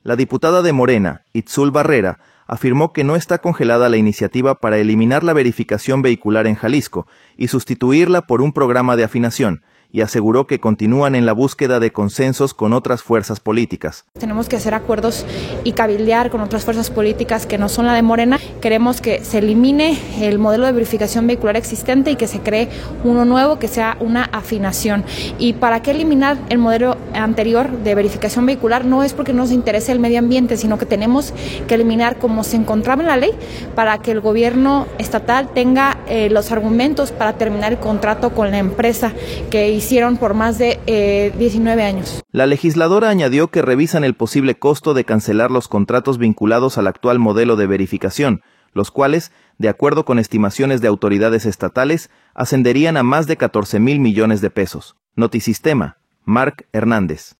La diputada de Morena, Itzul Barrera, afirmó que no está congelada la iniciativa para eliminar la verificación vehicular en Jalisco y sustituirla por un programa de afinación, y aseguró que continúan en la búsqueda de consensos con otras fuerzas políticas. Tenemos que hacer acuerdos y cabildear con otras fuerzas políticas que no son la de Morena. Queremos que se elimine el modelo de verificación vehicular existente y que se cree uno nuevo que sea una afinación. ¿Y para qué eliminar el modelo anterior de verificación vehicular? No es porque no nos interese el medio ambiente, sino que tenemos que eliminar como se encontraba en la ley para que el gobierno estatal tenga los argumentos para terminar el contrato con la empresa que hicieron por más de 19 años. La legisladora añadió que revisan el posible costo de cancelar los contratos vinculados al actual modelo de verificación, los cuales, de acuerdo con estimaciones de autoridades estatales, ascenderían a más de 14,000 millones de pesos. Notisistema, Marc Hernández.